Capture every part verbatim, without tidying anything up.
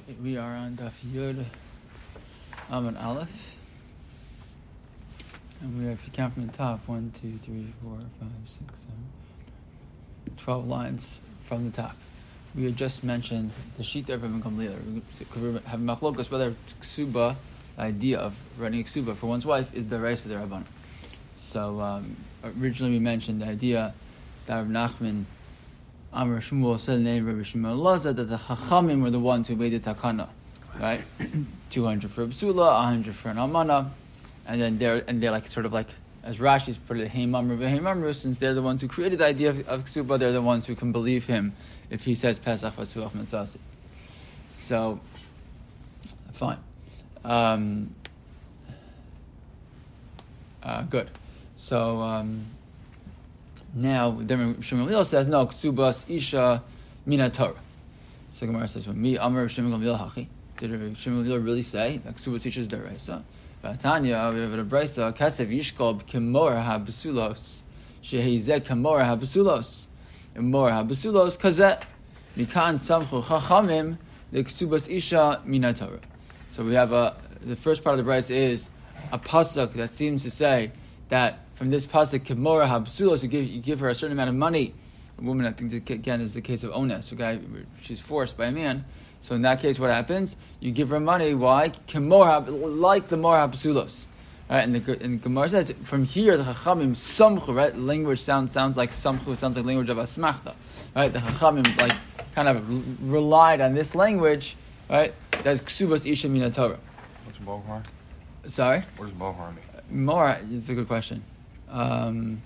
We are on Daf Yud Amud Aleph, and we have, if you count from the top, one, two, three, four, five, six, seven, twelve lines from the top. We had just mentioned the sheet of Rabban Gamliel. We have machlokas whether ksuba, the idea of writing a ksuba for one's wife, is the reis of the Rabban. So um, originally we mentioned the idea that Rav Nachman Amar Shmuel said the name of Rabbi Shmuel Laza that the Chachamim were the ones who made the takana, right? Two hundred for a bsula, a hundred for an almana, and then they're and they're like sort of like, as Rashi's put it, Heimamru v'Heimamru, since they're the ones who created the idea of, of ksuba, they're the ones who can believe him if he says Pesach v'Suach Mitzasi. So, fine, um, uh, good. So. Um, Now, then Shimon Gamliel says, no, ksubas isha mina Torah. So Gemara says, me amar Shimon Gamliel hachi. Did Shimon Gamliel really say that ksubas isha is deraisa? V'atanya, we have a brayso, kasev yishkol k'mor ha-besulos, shehizeh k'mor ha-besulos, k'mor ha-besulos kazeh, mikan samchu chachamim, the ksubas isha mina Torah. So we have a, the first part of the brayso is a pasuk that seems to say that from this pasuk, Kemora habsulos, you give you give her a certain amount of money. A woman, I think, that, again, is the case of Ones, a guy, she's forced by a man. So in that case, what happens? You give her money. Why? Kemora, like the Mora habsulos. Right, and the and Gemara says from here the Chachamim samchu. Right, language sounds sounds like samchu. Sounds like language of asmachta. Right, the Chachamim like kind of relied on this language. Right, that's ksubas isha mina Torah. What's mohar? Sorry. What does mohar mean? More, it's a good question. Um,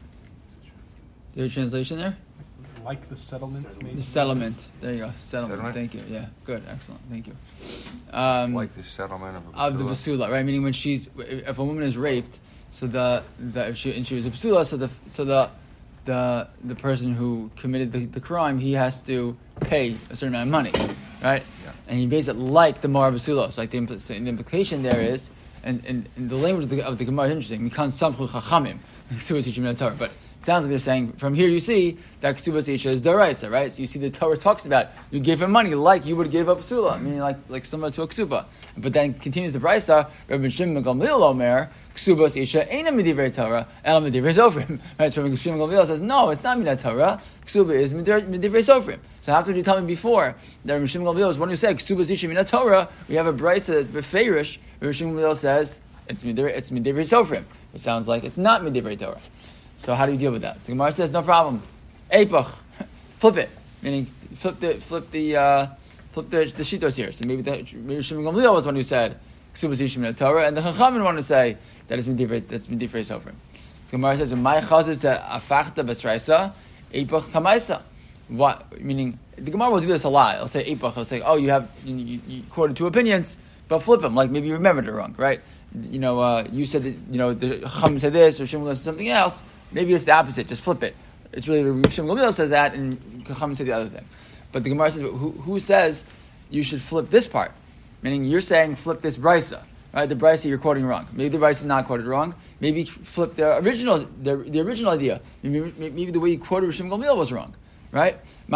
is there a translation there? Like the settlement? Maybe? The settlement. There you go. Settlement. Settlement? Thank you. Yeah. Good. Excellent. Thank you. Um, Like the settlement of a of the basula. basula, right? Meaning when she's, if a woman is raped, so the, the if she and she was a basula, so the so the the the person who committed the, the crime, he has to pay a certain amount of money, right? Yeah. And he pays it like the mara basulos. Like the, impl- so the implication there is. And, and, and the language of the, of the Gemara is interesting. Mikan samchu chachamim, ksubas isha min Torah. But it sounds like they're saying from here you see that ksubas isha is daraisa, right? So you see the Torah talks about you give him money like you would give up sula, meaning like like similar to a ksuba. But then continues the braysa. Rabbi Shimon Gamliel omer ksubas isha eina midivrei Torah el midivrei sofrim. Right? So Rabbi Shimon Gamliel says no, it's not mina Torah. Ksuba is midivrei sofrim. So how could you tell me before that Rabbi Shimon Gamliel is one who said ksubas isha mina Torah? We have a braysa befeirish. Rabbi Shimon Gamliel says it's midivrei it's midivrei sofrim. It sounds like it's not midivrei Torah. So how do you deal with that? So Gemara says no problem. Eipach, flip it, meaning flip the flip the uh, flip the the shitos here. So maybe the maybe Shimon Gamliel was one who said ksubas isha mina Torah, and the Chachamim want to say that it's midivrei that's midivrei sofrim. So Gemara says my chaz is to afachta besraisa eipach kamaisa. What meaning? The Gemara will do this a lot. It'll say eipach. It'll say, oh, you have you, you, you quoted two opinions. But flip them, like maybe you remembered it wrong, right? You know, uh, you said that, you know, the Chacham said this, or Shimon said something else. Maybe it's the opposite, just flip it. It's really, Shimon Gamliel says that, and Chacham said the other thing. But the Gemara says, who, who says you should flip this part? Meaning you're saying flip this brisa, right? The brisa you're quoting wrong. Maybe the brisa is not quoted wrong. Maybe flip the original, the, the original idea. Maybe, maybe the way you quoted Shimon Gamliel was wrong, right?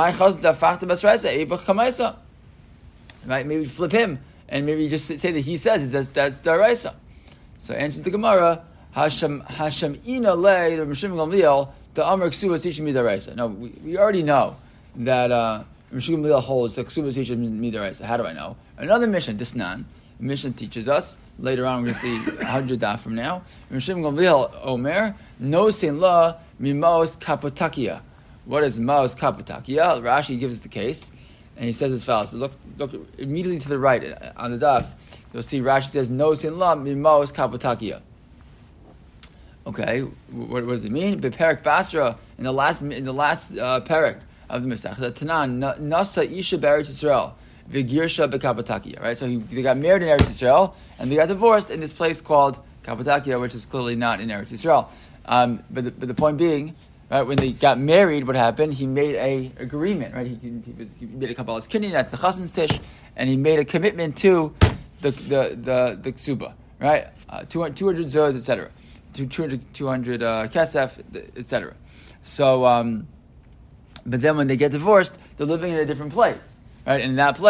Right? Maybe flip him. And maybe just say that he says that's that's daraisa. So answers the Gemara, Hashem Hashem ina le the Shimon Gamliel the Amar ksubas isha midaraisa. No, we, we already know that uh, Shimon Gamliel holds that ksubas isha midaraisa. How do I know? Another mission, Disnan. The mission teaches us. Later on, we're going to see one hundred daf from now. Shimon Gamliel Omer no sin la mimos kapotakia. What is maos kapotakia? Rashi gives us the case. And he says as follows. So look, look immediately to the right on the daf. You'll see Rashi says no sin la mimos kapotakia. Okay, what, what does it mean? Beperik Basra in the last in the last uh, perik of the Mishnah. Tanan nasa isha be'eretz Yisrael v'girsha bekapotakia. Right, so he, they got married in Eretz Yisrael and they got divorced in this place called Kapotakia, which is clearly not in Eretz Yisrael. Um, but the, but the point being. Right, when they got married, what happened? He made a agreement, right? He, he, was, he made a kabbalas kinyan, that's the chasen's tish, and he made a commitment to the the the, the ksuba, right? Uh, two hundred zos, et cetera. two hundred, two hundred uh, kesef, et cetera. So, um, but then when they get divorced, they're living in a different place, right? And in that place,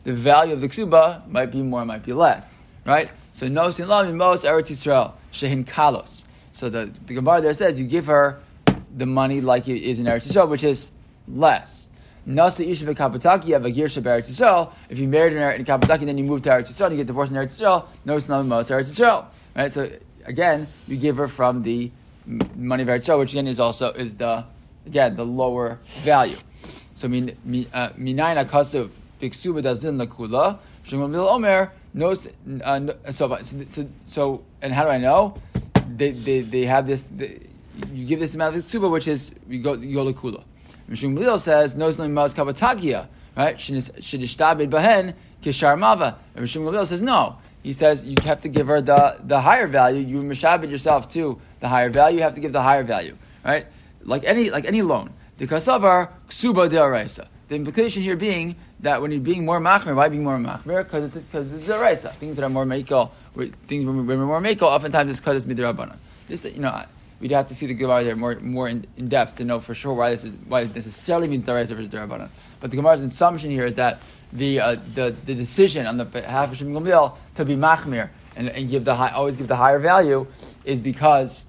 the value of the ksuba might be more, might be less, right? So nosin lam most Eretz Yisrael shehin kalos. So the the Gemara there says you give her the money like it is in Eretz Yisrael, which is less. Nasa isha v'kapataki, you have a girsha Eretz Yisrael. If you married her in Kapataki, then you move to Eretz Yisrael, and you get divorced in Eretz Yisrael. Nosin lam most Eretz Yisrael, right? So again, you give her from the money of Eretz Yisrael, which again is also is the again the lower value. So min minayin akasav b'ksuba dazin lakula shemam bil omer knows. So so so and how do I know? They they they have this. They, you give this amount of ksuba, which is you go you go lakula. Mishum Lil says knows no maz kabatakia, right? Shidishtabed bahen kishar mava. And Mishum Lil says no. He says you have to give her the, the higher value. You mishabed yourself to the higher value. You have to give the higher value, right? Like any like any loan. The kasavar ksuba de'araisa. The implication here being that when you're being more machmir, why being more machmir? Because it's because it's de'araisa. Things that are more meikal, things when we're more meikal, oftentimes it's because it's midrabanan. This, you know, we'd have to see the Gemara there more more in, in depth to know for sure why this is why it necessarily means de'araisa versus de'rabanan. But the Gemara's assumption here is that the uh, the the decision on the behalf of Shimon Gamliel to be machmir and, and give the high, always give the higher value is because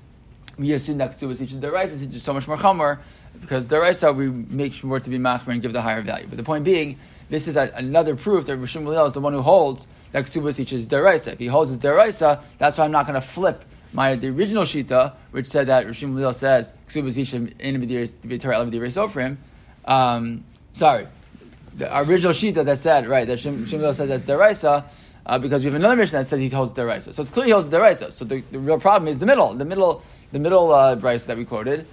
we assume that Ksubas teaches de'araisa is just so much more chamor, because de'araisa we make sure to be machmir and give the higher value. But the point being, this is a, another proof that Shimon Gamliel is the one who holds that Ksubas teaches de'araisa. If he holds his de'araisa, that's why I'm not going to flip my the original shita, which said that Rishon Gamliel says Ksubas teaches in the Torah elam b'divrei sofrim. Um, sorry. The original shita that said, right, that Shimon Gamliel said that's deraisa, uh, because we have another mission that says he holds deraisa. So it's clear he holds deraisa. So the, the real problem is the middle, the middle, the middle uh, brisa that we quoted.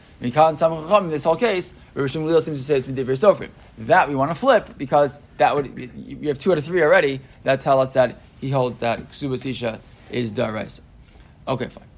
In this whole case, where Rishon Gamliel seems to say it's b'divrei sofrim. That we want to flip because that would we have two out of three already that tell us that he holds that Ksubas isha is deraisa. Okay, fine.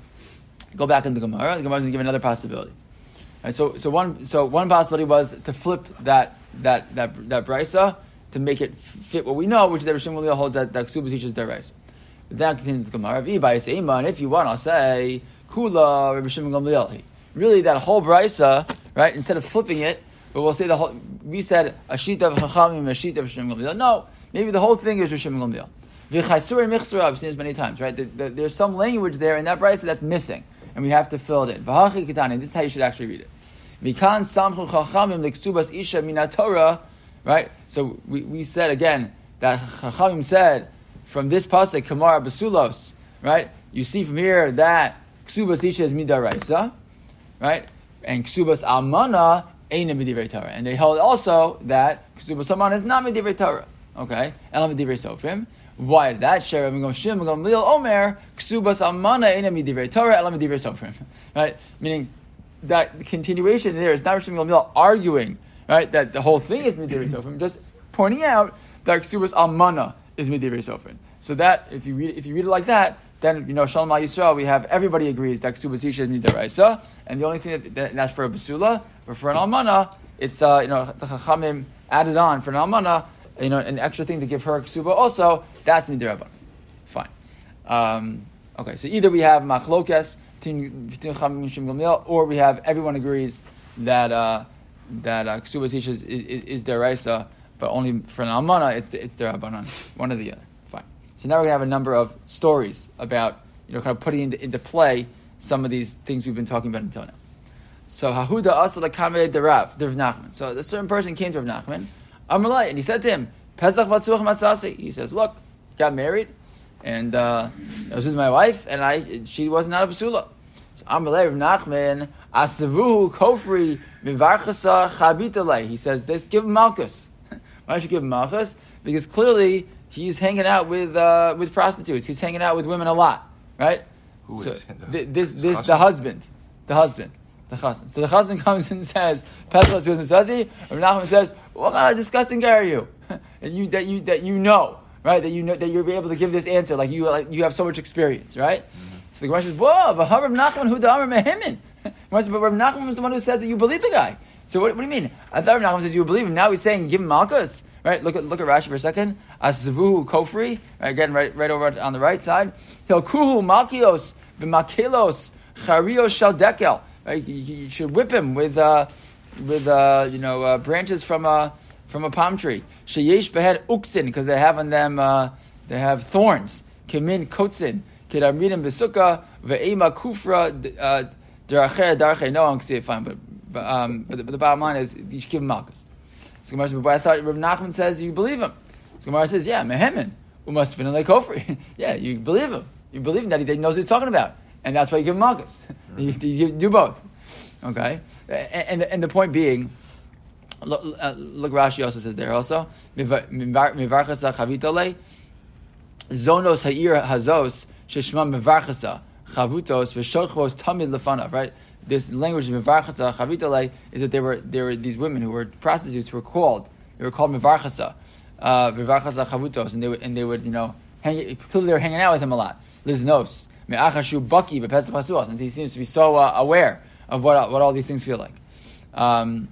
Go back into the Gemara. The Gemara is going to give another possibility. Right, so, so one, so one possibility was to flip that that that that brisa to make it fit what we know, which is that Rishon Gamliel holds that that Ksubas isha is deraisa. But then continues the Gemara. And if you want, I'll say Kula Rabbi Shimon Gamliel. Really, that whole brisa, right? Instead of flipping it, but we'll say the whole. We said a sheet of Chachamim, a sheet of Rishon Gamliel. No, maybe the whole thing is Rishon Gamliel. V'chaisur and michsur, I've seen this many times, right? The, the, there's some language there in that brisa that's missing, and we have to fill it in. V'hachi kitani. This is how you should actually read it. Mikan samchu chachamim leksubas isha mina Torah, right? So we, we said again that chachamim said from this pasuk kamar basulos, right? You see from here that ksubas isha is midaraisa, right? And ksubas almana ain't midivrei Torah, and they held also that ksubas almana is not midivrei Torah. Okay, elam midivrei sofrim. Why is that? Sherav Gamshim Gamliel Omer ksubas almana ain't midivrei Torah, elam midivrei sofrim. Right, meaning that continuation there is not Rishon Gamliel arguing, right, that the whole thing is midivrei sofrim, just pointing out that ksubas almana is midivrei sofrim. So that if you read if you read it like that, then you know Shalom Al Yisrael, we have everybody agrees that ksubas isha is midaraisa, and the only thing that, that that's for a basula or for an almana, it's uh, you know the chachamim added on for an almana, you know, an extra thing to give her ksuba also. That's midiraban. Fine. Um, okay, so either we have machlokes between chachamim and Shimon Gamliel, or we have everyone agrees that uh, that uh, ksubas isha is, is, is deraisa, but only for an almana it's it's derabanan. One or the other. Fine. So now we're going to have a number of stories about, you know, kind of putting into, into play some of these things we've been talking about until now. So Hahuda Asala Kameh de Rav, de Rav Nachman. So a certain person came to Rav Nachman, Amalai, and he said to him, Pesach Vatzuach Matzasi. He says, look, got married, and uh, I was with my wife, and I she was not a basula. So Amalai Rav Nachman, Asavuhu Kofri Mivarchasa Chabitalei. He says, this, give him Malchus. Why should you give him Malchus? Because clearly he's hanging out with uh, with prostitutes. He's hanging out with women a lot, right? Who so is th- this this the husband, the husband, the husband. So the husband comes and says, "Pesach Susan Sazi." Rav Nachman says, "What kind of disgusting guy are you? and you that you that you know, right? That you know that you're able to give this answer, like you like you have so much experience, right?" Mm-hmm. So the question is, "Whoa, but Rav Nachman who the Amar Mehimin?" But Rav Nachman was the one who said that you believe the guy. So what, what do you mean? I thought Rav Nachman says you believe him. Now he's saying give him Malchus. Right, look at look at Rashi for a second. Asavuhu kofri, right, again, right, right over on the right side. Hilkuhu malkios b'makelos charios shal dekel. Right, you, you should whip him with uh, with uh, you know uh, branches from a from a palm tree. Sheyesh behed uksin, because they have on them, uh, they have thorns. Kemin kotzin, kedaminim besukkah, ve'ema kufra, deracher, deracher, no one can see it fine, but, but, um, but, the, but the bottom line is, you should give him malchus. So Gemara says, but I thought Rav Nachman says you believe him. So Gemara says, yeah, mehemen, umasfin like kofri. Yeah, you believe him. You believe him that he knows what he's talking about. And that's why you give him malchus. you, you do both. Okay? And, and, and the point being, look, uh, look, Rashi also says there also, mivarchasa chavitole, zonos ha'ir hazos, sheshma mivarchasa, chavutos, v'shochvos tamid lefanav, right? This language of mivarchasa chavitole is that there were there were these women who were prostitutes who were called, they were called mivarchasa, uh, mivarchasa chavutos, and they would, and they would, you know, hang, clearly they were hanging out with him a lot. Liznos, me'achashu baki bepesach pasuach, since he seems to be so uh, aware of what what all these things feel like. Um,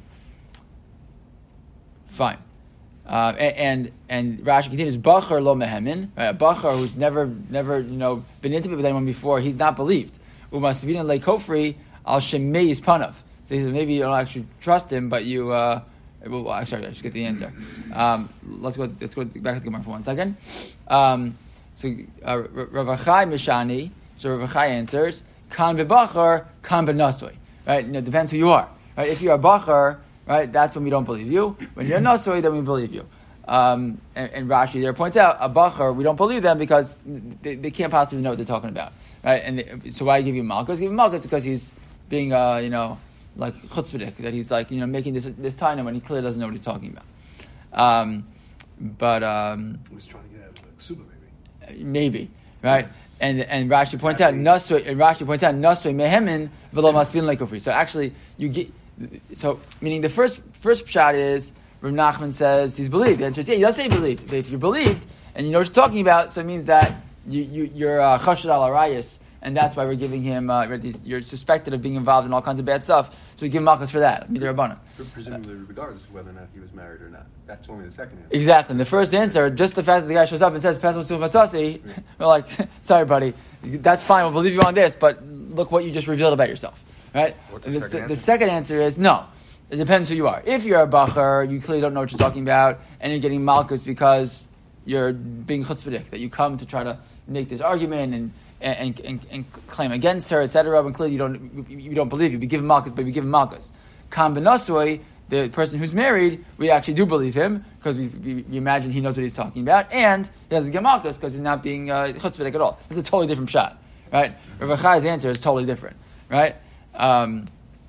fine. Uh, and and Rashi continues, Bachar lo mehemin, right? A Bachar who's never never you know been intimate with anyone before, he's not believed. Umasvina le kofri al shemei's panav. So he says maybe you don't actually trust him, but you. Uh, well, actually, I just get the answer. Um, let's go. Let's go back to the Gemara for one second. Um, so uh, Rav Achai Mishani. So Rav Achai answers, Kan b'Bachar, kan b'Nasoi. Right? You know, it depends who you are. Right? If you're a Bachar, right, that's when we don't believe you. When you're a Nasoi, then we believe you. Um, and, and Rashi there points out, a Bachar, we don't believe them because they, they can't possibly know what they're talking about. Right? And they, so why give you Malchus? Give him Malchus because he's being, uh, you know, like chutzpahdik, that he's like, you know, making this this time when he clearly doesn't know what he's talking about. Um, but um, he was trying to get out of the ksuba, maybe. Maybe, right? And and Rashi points out nasoi. And Rashi points out nasoi mehemin v'lo masbin lekofri. So actually, you get so meaning the first first shot is Rav Nachman says he's believed. The answer is yeah, he does say he believed. But if you're believed and you know what you're talking about, so it means that you you you're chashad al arayis. And that's why we're giving him, uh, you're suspected of being involved in all kinds of bad stuff, so we give him malchus for that. Rabbanan. Presumably, regardless of whether or not he was married or not. That's only the second answer. Exactly. And the first answer, just the fact that the guy shows up and says, Pesach Matzasi, we're like, sorry, buddy, that's fine, we'll believe you on this, but look what you just revealed about yourself. Right? What's the, the, second the, answer? the second answer is no. It depends who you are. If you're a Bachar, you clearly don't know what you're talking about, and you're getting malchus because you're being chutzpahdik, that you come to try to make this argument and And, and, and claim against her, et cetera. When clearly you don't you don't believe you. We give him malchus, but we give him malchus. Kam benasoi, the person who's married, we actually do believe him because we, we, we imagine he knows what he's talking about, and he doesn't get malchus because he's not being uh, chutzpahdik at all. It's a totally different shot, right? Rav Achai's answer is totally different, right? Um,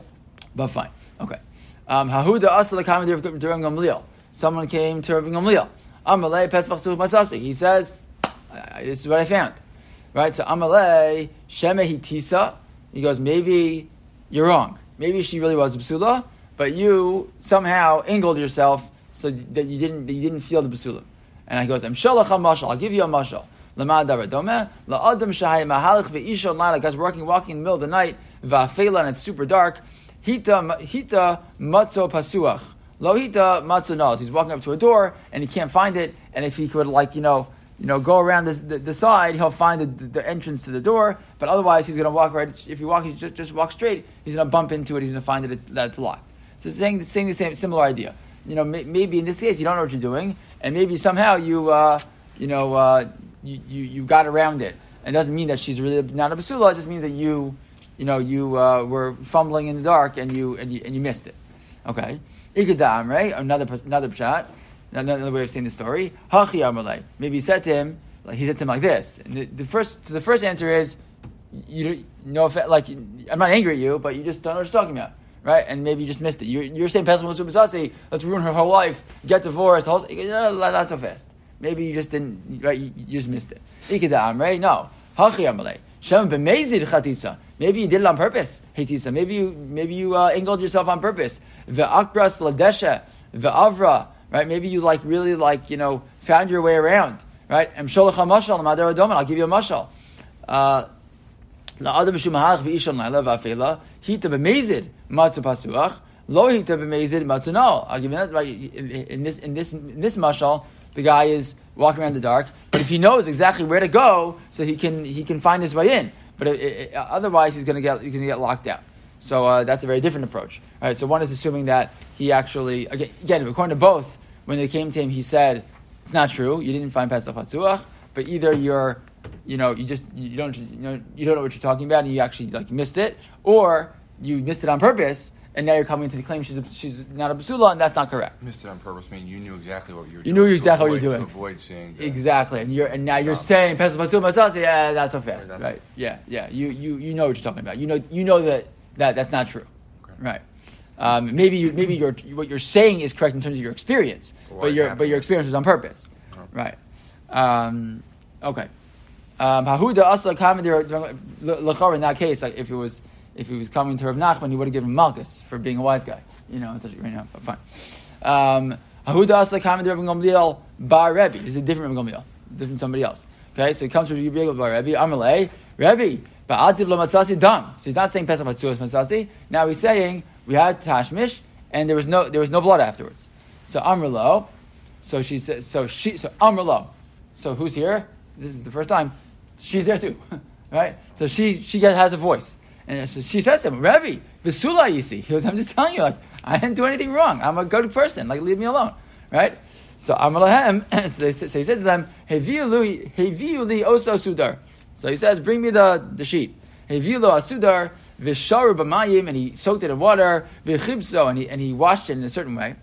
but fine, okay. Hahuda asla kam Rav Gamliel. Someone came to Rav Gamliel. Amalei pesach such matzasi. He says, "This is what I found." Right, so Amalei Shemehi Tisa. He goes, maybe you're wrong. Maybe she really was a B'sula, but you somehow angled yourself so that you didn't that you didn't feel the B'sula. And he goes, I'm Shalach HaMashal. I'll give you a mashal. Lama Daradome La Adam Shahai Mahalach VeIsha Lala. Guys working walking in the middle of the night. Va'afela, and it's super dark. Hita Hita Matzo Pasuach. Lo Hita Matzo Nals. He's walking up to a door and he can't find it. And if he could, like you know. You know, go around this, the, the side, he'll find the, the entrance to the door, but otherwise he's going to walk right, if you walk, he just, just walk straight, he's going to bump into it, he's going to find that it's, that it's locked. So it's saying, saying the same, similar idea. You know, may, maybe in this case you don't know what you're doing, and maybe somehow you, uh, you know, uh, you, you, you got around it. It doesn't mean that she's really not a basula, it just means that you, you know, you uh, were fumbling in the dark and you, and you, and you missed it. Okay? Ikadam, right? Another, another pshat. Another way of saying the story. Hachi Amalei. Maybe he said to him, like he said to him like this. And the, the first, so the first answer is, you know, if, like I'm not angry at you, but you just don't know what you're talking about, right? And maybe you just missed it. You're, you're saying Pesach Musubasasi, let's ruin her whole life, get divorced. Whole, no, not so fast. Maybe you just didn't, right? You, you just missed it. Ikeda Amrei, no. Hachi Amalei. Shem b'mezid chatisa. Maybe you did it on purpose. Hetisa. Maybe you, maybe you uh, angled yourself on purpose. Ve'akras ladesha ve'avra. Right? Maybe you like really like, you know, found your way around. Right? I'm sholach mashal madar adoman. I'll give you a mashal. La adam shumahach v'ishon la'ila v'afela hita b'mezid matzu pasuach lo hita b'mezid matzu no. I'll give you that. Right? In, in this in this in this mashal, the guy is walking around in the dark, but if he knows exactly where to go, so he can he can find his way in. But it, it, otherwise, he's going to get he's going to get locked out. So uh, that's a very different approach. All right. So one is assuming that he actually again, again according to both. when they came to him, he said, it's not true. You didn't find Pesach Patzuach, but either you're, you know, you just you don't you know you don't know what you're talking about, and you actually like missed it, or you missed it on purpose, and now you're coming to the claim she's a, she's not a basula, and that's not correct. Missed it on purpose. I mean, you knew exactly what you were You doing. knew exactly avoid, what you're doing. To avoid seeing the, Exactly, and you're and now you're Um, saying Pesach Patzuach Masasi. Yeah, not so fast, that's- right? Yeah, yeah. You you you know what you're talking about. You know you know that, that that's not true, Okay. right? Um, maybe you, maybe your what you're saying is correct in terms of your experience, Or but it your happened. but your experience was on purpose, Oh. right? Um, okay. Um, Hahuda Asla Kamadir Lachor in that case, like if it was if he was coming to Rav Nachman, he would have given him Malchus for being a wise guy, you know. Such, you know, but fine. Um, Hahuda Asla Kamadir Rav Gamliel Bar Rebbe. This is a different Rav Gamliel, different somebody else. Okay, so he comes from Rebbe Bar Rebbe. Amalei Rebbe. Ba'ativ lo matzasi dam. So he's not saying Pesach Matzuas Matzasi. Now he's saying we had Tashmish and there was no there was no blood afterwards. So Amrlo. So she says. So she. So Amrlo. So who's here? This is the first time. She's there too, right? So she she has a voice, and so she says to him, Rebbe, Besula, you see. He goes, I'm just telling you, like I didn't do anything wrong. I'm a good person. Like leave me alone, right? So Amrlahem. So, they, so he said to them, Heviuli Heviuli Oso Sudar. So he says, bring me the, the sheet. Hevilo asudar v'sharu b'mayim, and he soaked it in water. V'chibso, and he and he washed it in a certain way.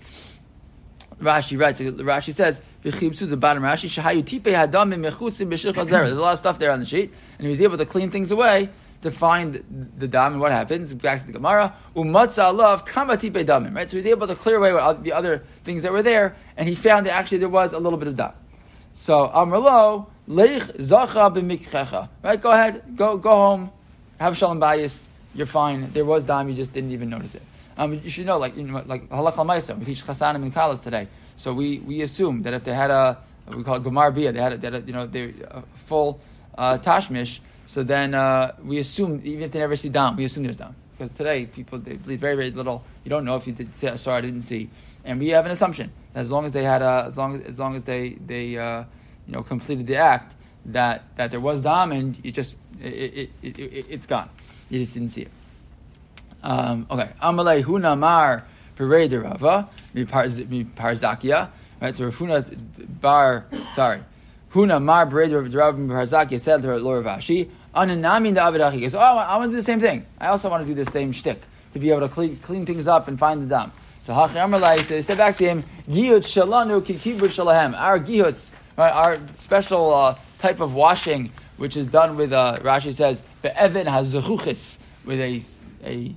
Rashi writes. Rashi says v'chibsu, the bottom Rashi shahayu tipe hadam mechutzim b'shich hazera. There's a lot of stuff there on the sheet, and he was able to clean things away to find the dam. And what happens? Back to the Gemara. Umatza alav kama tipe damim. Right. So he was able to clear away the other things that were there, and he found that actually there was a little bit of dam. So Amrlo. Leich zacha b'mikchecha. Right, go ahead, go go home, have shalom bayis. You're fine. There was dam, you just didn't even notice it. Um, you should know, like you know, like halach al-ma'isa. We teach chasanim and kalas today, so we, we assume that if they had a we call it gemar bia, they had a, they had a, you know they a full uh, tashmish. So then uh, we assume even if they never see dam, we assume there's dam because today people they bleed very very little. You don't know if you did see, sorry I didn't see, and we have an assumption that as long as they had a, as long as as long as they they uh, you know, completed the act, that, that there was dam, and it just it, it, it, it it's gone. You just didn't see it. Um, okay, Amalei Huna Mar Perei de Rava mi Parzakia. Right, so Rafuna's bar. Sorry, Huna Mar Perei de Rava mi Parzakia said to her Lord Rashi, Ananami the Avidachi. He goes, oh, I want to do the same thing. I also want to do the same shtick to be able to clean, clean things up and find the dam. So Hachi Amalei said, they said back to him, Gihut Shalanu Kikibu Shalahem. Our Gihuts. Right, our special uh, type of washing, which is done with, uh, Rashi says, be'even hazuchuchis, with a, a,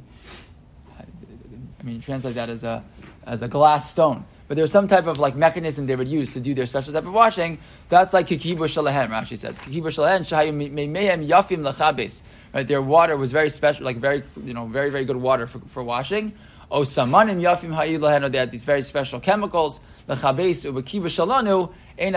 I mean, translate that as a as a glass stone. But there's some type of like mechanism they would use to do their special type of washing. That's like kikibu shalahem. Rashi says kikibu shalahem shahayu meimehem yafim lachabes. Right, their water was very special, like very you know very very good water for, for washing. O samanim yafim hayu lahenu. They had these very special chemicals. Lachabes ubekibu shalanu. Right,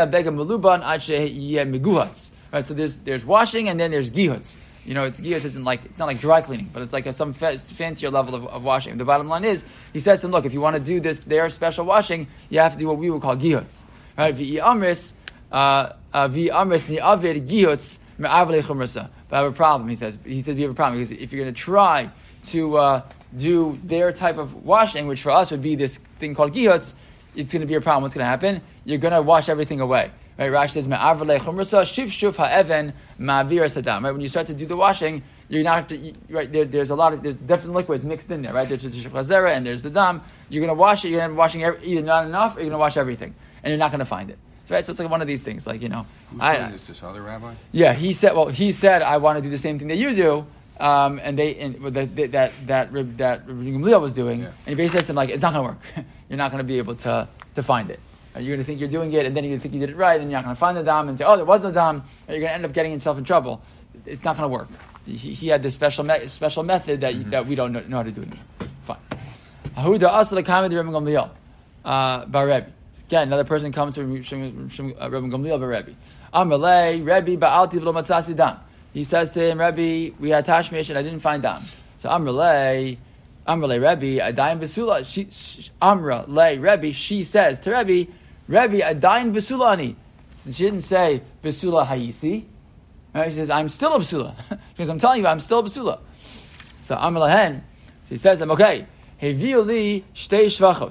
so there's there's washing and then there's gihuts. You know, gihuts isn't like it's not like dry cleaning, but it's like a, some fa- fancier level of, of washing. The bottom line is, he says to them, look, if you want to do this, their special washing, you have to do what we would call gihuts. Right? Vi amris, vi amris ni avid gihuts me'avle chumrasa. But I have a problem. He says. He says we have a problem because if you're going to try to uh, do their type of washing, which for us would be this thing called gihuts, it's going to be a problem. What's going to happen? You're going to wash everything away. Right? Rashi says, "Me'avrei chumrasa shif shuf ha'even ma'avir sadam." Right? When you start to do the washing, you're not to, right there. There's a lot of there's different liquids mixed in there. Right? There's the shif chazera and there's the dam. You're going to wash it. You're going to be washing every, either not enough or you're going to wash everything, and you're not going to find it. Right? So it's like one of these things. Like you know, Who's I, doing this? This other rabbi? Yeah, he said. Well, he said, "I want to do the same thing that you do." Um, and they and that that that that that Rabbi Gamliel was doing, yeah. and he basically says to him like, "It's not going to work. You're not going to be able to to find it. You're going to think you're doing it, and then you're going to think you did it right, and you're not going to find the dam and say, oh, there was no dam, and you're going to end up getting yourself in trouble. It's not going to work." He, he had this special me- special method that mm-hmm. that we don't know, know how to do it. Fine. Ahuda asla kamid Rabbi Gamliel bar Rebbe. Again, another person comes to Rabbi Gamliel bar Rebbe. Amalei Rebbe ba'alti v'lo matzasi dam. He says to him, Rebbe, we had tashmish and I didn't find dam. So Amalei. Amrle Rebbe, Adayin Besula. She, Amra Le Rebbe, she says to Rebbe, Rebbe, Adayin Besulani. She didn't say Besula Hayisi. Right? She says, I'm still a Besula. Because I'm telling you, I'm still a Besula. So Amrle Hen, so he says to them, okay, Heviuli Shtei Shvachos.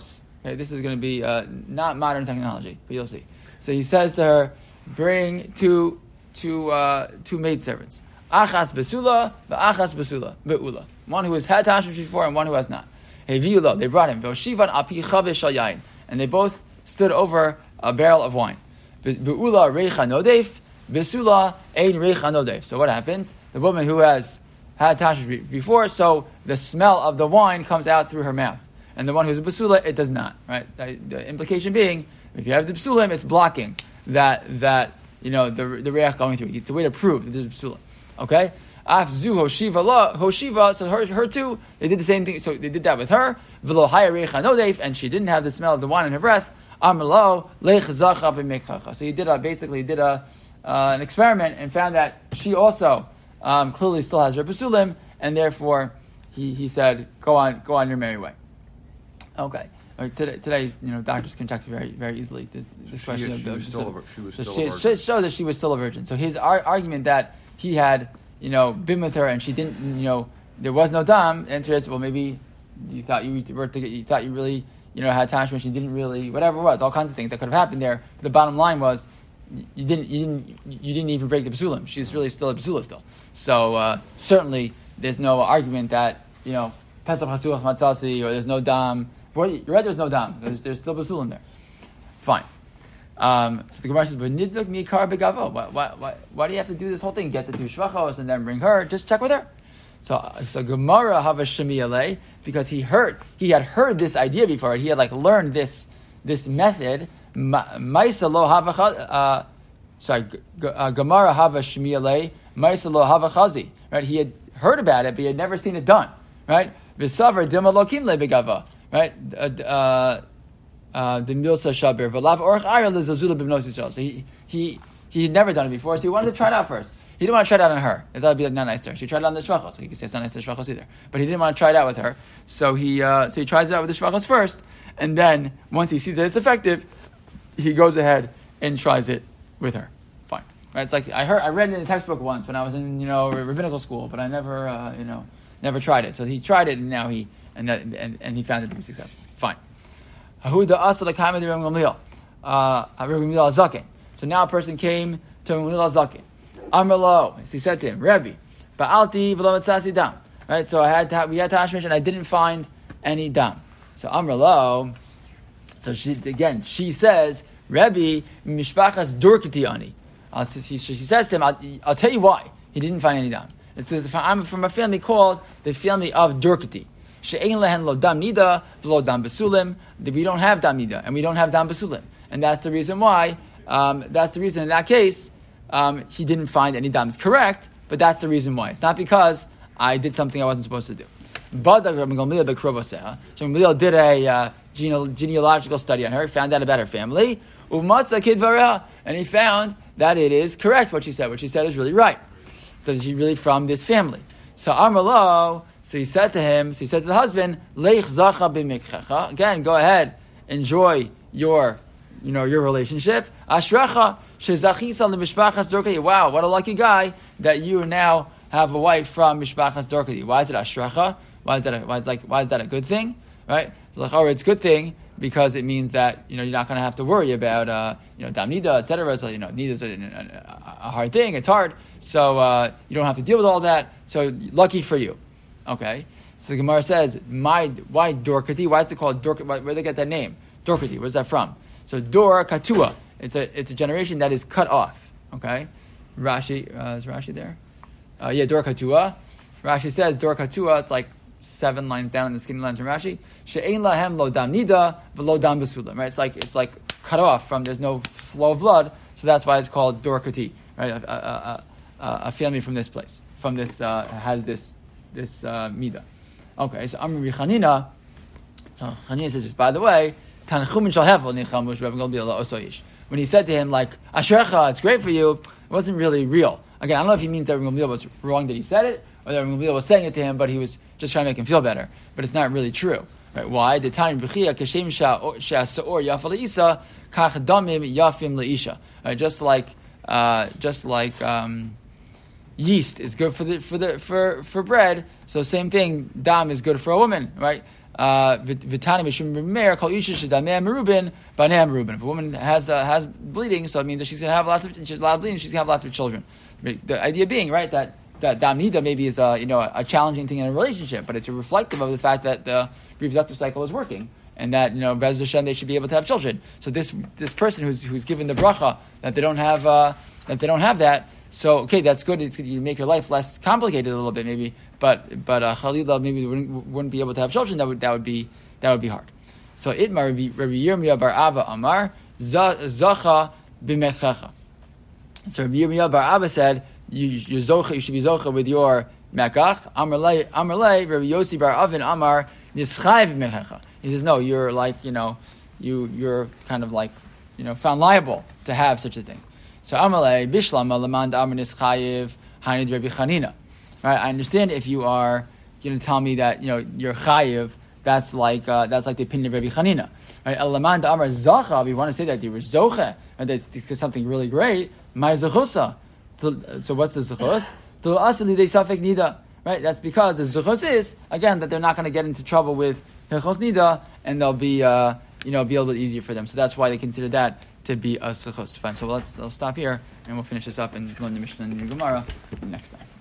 Okay, this is going to be uh, not modern technology, but you'll see. So he says to her, bring two two uh, two maidservants. Achas besula, v'achas besula, be'ula. One who has had tashmish before and one who has not. Heviulo, they brought him. V'oshivan api chavish al yain. And they both stood over a barrel of wine. Be'ula reicha nodef, besula ein reicha nodef. So what happens? The woman who has had tashmish before, so the smell of the wine comes out through her mouth. And the one who's a besula, it does not. Right? The, the implication being, if you have the besulim, it's blocking that that you know the the reach going through. It's a way to prove that there's a besulim. Okay? Afzu Hoshiva la Hoshiva, so her her too, they did the same thing. So they did that with her. V'lo haya reicha nodef, and she didn't have the smell of the wine in her breath. Amrlo lech zacha b'mikchacha. So he did a basically did a uh, an experiment and found that she also um, clearly still has her besulim, and therefore he, he said, go on go on your merry way. Okay. Or today, today, you know, doctors can check very, very easily this, this she, question she, of was still a, vir- she was so still she, a virgin. It shows that she was still a virgin. So his ar- argument that he had, you know, been with her and she didn't, you know, there was no dam. The answer is, well, maybe you thought you were to get, you thought you really, you know, had tashmish. You didn't really, whatever it was, all kinds of things that could have happened there. But the bottom line was, you didn't, you didn't, you didn't even break the besulim. She's really still a besula still. So uh, certainly, there's no argument that, you know, Pesach Hatzuach Matzasi or there's no dam. You're right, there's no dam. There's, there's still basulim there. Fine. Um, so the Gemara says, "But niduk mikar begavo. Why, why, why, why do you have to do this whole thing? Get the two shvachos and then bring her. Just check with her." So, so Gemara have a shemiyalei because he heard, he had heard this idea before. He had like learned this this method. Ma'isa lo hava. Sorry, Gemara have a shemiyalei. Ma'isa lo hava chazi. Right? He had heard about it, but he had never seen it done. Right? V'savar dima lokim le begava. Right, uh, uh, uh, the milsa shabir v'lav orach ayel is azula b'bnos Yisrael. So he he he had never done it before, so he wanted to try it out first. He didn't want to try it out on her. That would be not nice to her. So he tried it on the shvachos. So he could say it's not nice to shvachos either. But he didn't want to try it out with her. So he uh, so he tries it out with the shvachos first, and then once he sees that it's effective, he goes ahead and tries it with her. Fine. Right? It's like I heard I read it in a textbook once when I was in you know rabbinical school, but I never uh, you know never tried it. So he tried it, and now he. And, that, and and he found it to be successful. Fine. So now a person came to Gamliel Zaken. Amrlo, so he said to him, Rebbe, ba'alti v'lo metzasi dam. Right. So I had to, we had tashmish and I didn't find any dam. So Amrlo, so she again she says, Rebbe mishpachas durkati ani. She says to him, I'll, I'll tell you why he didn't find any dam. It says I'm from a family called the family of Durkati. She'ein lehen lo dam nida v'lo dam besulim. We don't have dam nida and we don't have dam besulim, and that's the reason why. Um, that's the reason in that case um, he didn't find any dam. It's correct, but that's the reason why. It's not because I did something I wasn't supposed to do. But the Gamliel the Krovoseha. So Gamliel did a uh, gene- genealogical study on her, found out about her family. Umatza kidvareha, and he found that it is correct what she said. What she said is really right. So she's really from this family. So Amrlo. So he said to him, so he said to the husband, Leich zacha b'mikchecha. Again, go ahead, enjoy your, you know, your relationship. Ashrecha shezachisa lemishpachas dorkati. Wow, what a lucky guy that you now have a wife from mishpachas dorkati. Why is it ashrecha? Why is that? A, why is like? Why is that a good thing? Right? So like, oh, it's a good thing because it means that you know you're not going to have to worry about uh, you know dam nida, et cetera. So you know nida is a, a, a hard thing. It's hard, so uh, you don't have to deal with all that. So lucky for you. Okay, so the Gemara says, "My why Dorkati? Why is it called Dorkati? Where do they get that name? Dorkati. Where's that from? So Dor Katua. It's a it's a generation that is cut off. Okay, Rashi uh, is Rashi there? Uh, yeah, Dor Katua. Rashi says Dor Katua. It's like seven lines down in the skinny lines from Rashi. She'ein lahem lo dam nida v'lo dam besulim. Right? It's like it's like cut off from. There's no flow of blood, so that's why it's called Dorkati. Right? A, a, a, a family from this place, from this uh, has this. This uh, midah. Okay, so Amr Chanina. So Chanina says, by the way, Tanchumin shal hevel nichamush Rabbi Gamliel osoyish. When he said to him, like, Ashrecha, it's great for you, it wasn't really real. Again, I don't know if he means that Rabbi Gamliel was wrong that he said it, or that Rabbi Gamliel was saying it to him, but he was just trying to make him feel better. But it's not really true. Right? Why? The Tanya B'chia kashem sha'asor yafal le'isa kach damim yafim le'isha. Just like, uh, just like. Um, Yeast is good for the for the for, for bread, so same thing. Dam is good for a woman, right? Uh, Vitani Mishum Meir Kol Isha Shadameh Merubin Baneh Merubin. If a woman has uh, has bleeding, so it means that she's going to have lots of she's a lot of bleeding. She's going to have lots of children. The idea being, right, that that dam nida maybe is a you know a challenging thing in a relationship, but it's a reflective of the fact that the reproductive cycle is working, and that you know Bez Hashem they should be able to have children. So this this person who's who's given the bracha that they don't have uh, that they don't have that. So okay, that's good. It's good. You make your life less complicated a little bit, maybe. But but uh, Chalila maybe wouldn't, wouldn't be able to have children. That would that would be that would be hard. So Itmar Rabbi Yirmiyah bar Abba Amar Zacha b'mechecha. So Rabbi Yirmiyah bar Abba said you you zocha you should be zocha with your mekach. Amar lei Amar lei Rabbi Yossi bar Avin Amar nischayv b'mechecha. He says no, you're like you know you you're kind of like you know found liable to have such a thing. So Amar lei Bishlam Lamand Amar nischayv Hanid Rabbi Chanina. Right, I understand if you are going to tell me that you know you're chayiv, that's like uh, that's like the opinion of Rabbi Chanina. Right, Elaman Amar Zacha. We want to say that you were zoche, and that's, that's something really great. My zachusa. So what's the zachus? To asli they safek nida. Right, that's because the zachus is again that they're not going to get into trouble with hilchos nida, and they'll be uh, you know be a little bit easier for them. So that's why they consider that to be a zachus. Fine. So let's let's stop here, and we'll finish this up and learn the Mishnah and the Gemara next time.